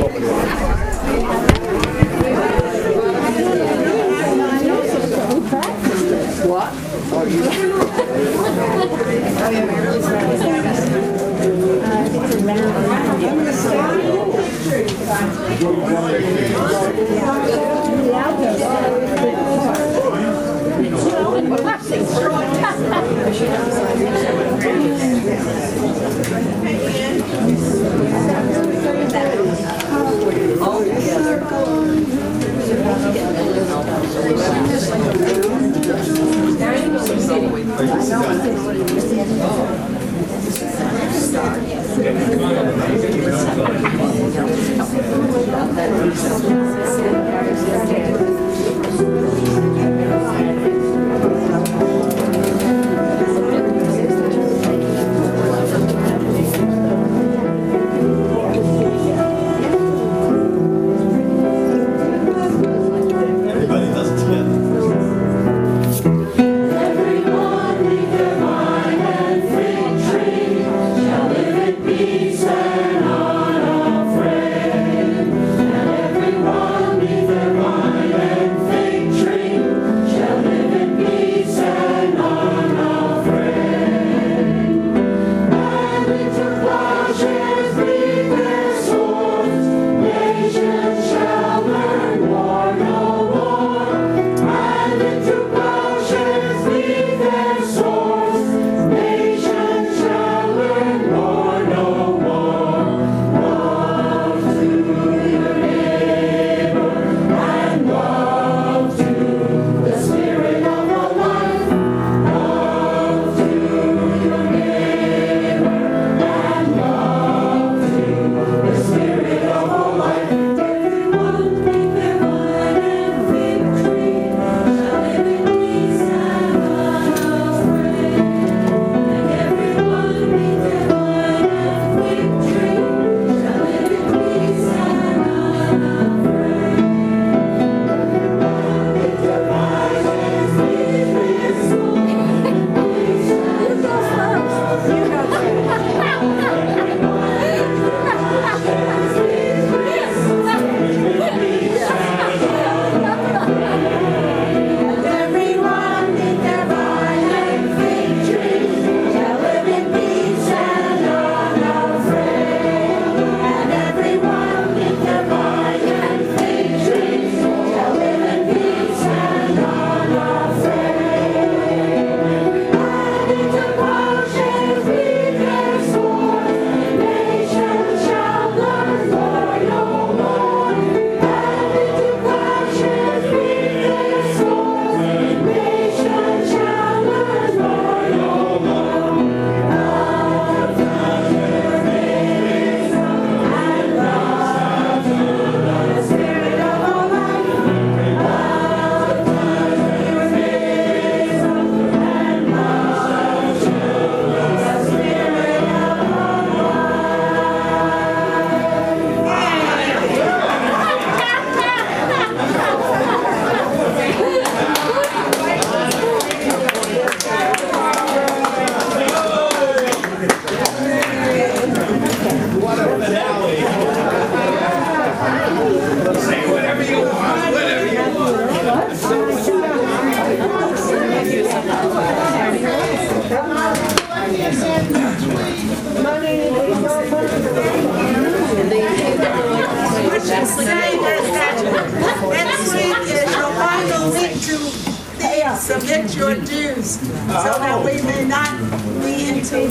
submit your dues so that we may not be into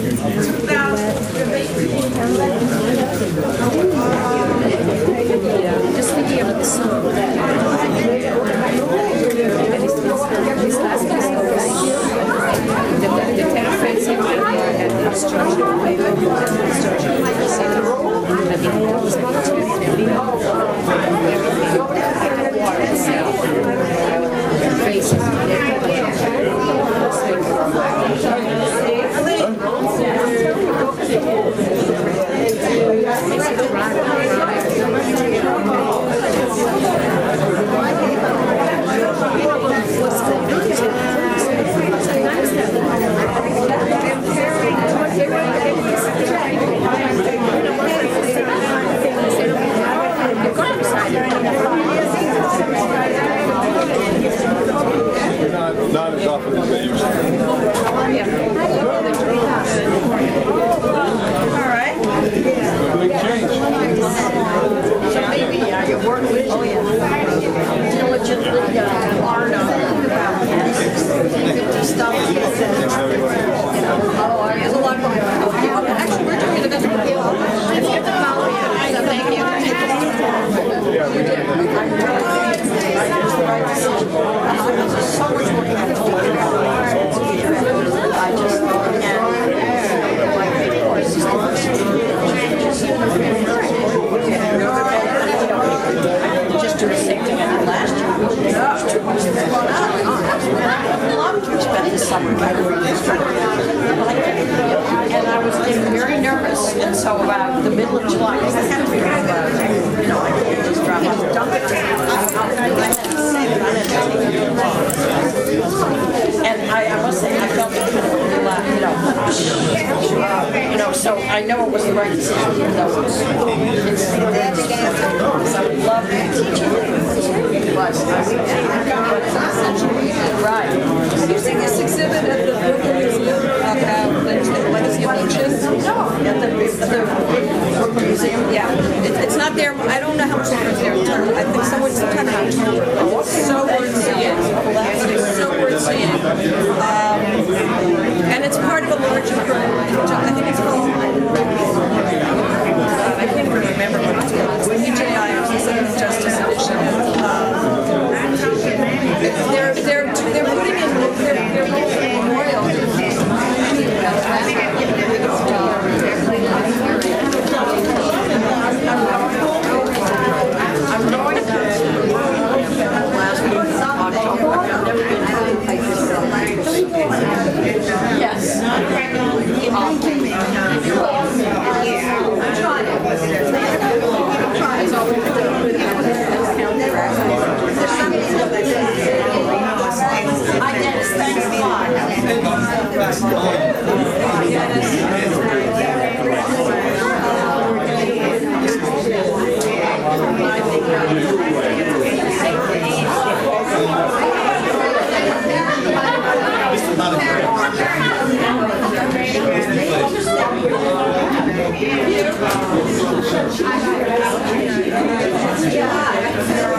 2011. Just thinking about the song. The tenor friends have been here at the instruction. Right. Oh, yeah. Diligently hard on about 50 stuff. There's a lot going on. Actually, we're doing it. That's what we have to follow you. So thank you. So much more just do the same thing I did last year. A lot of we spent this summer and I was getting very nervous, and so about the middle of July, because I had to figure out, I could just drop off, dump it. And I must say, I felt it, so I know it was the right decision, even though it was I would love to teach you. Right. Have you seen this exhibit at the Brooklyn Museum about legacy of beaches? No. At the Brooklyn Museum? Yeah. It's not there. I don't know how much longer it's there. I think sometime in October. So worth seeing. So worth seeing. And it's part of a larger program. I think it's called, I can't even remember what it's called. It's the UJI, it's the Southern Justice Edition. They're putting in their memorial. I'm going to last week in October. I've never been to yes. I did. Thanks a lot. Yeah.